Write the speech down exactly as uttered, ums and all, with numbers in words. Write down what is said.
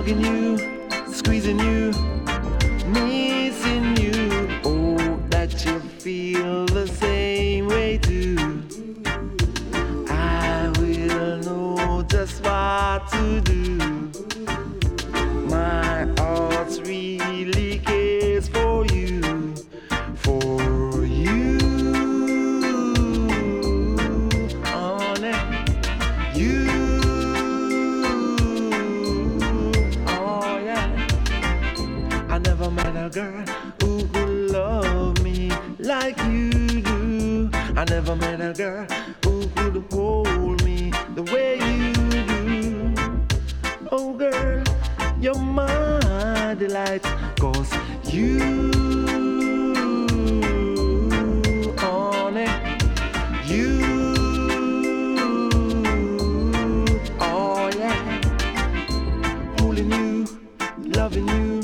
hugging you, squeezing you, missing you. Oh, that you feel the same way too. I will know just what to do. My heart really cares for you, for you, honey, you. Oh yeah, I never met a girl who could love me like you do. I never met a girl who could hold me the way you do. Oh girl, you're my delight, 'cause you, honey, you, oh yeah, holding you, loving you,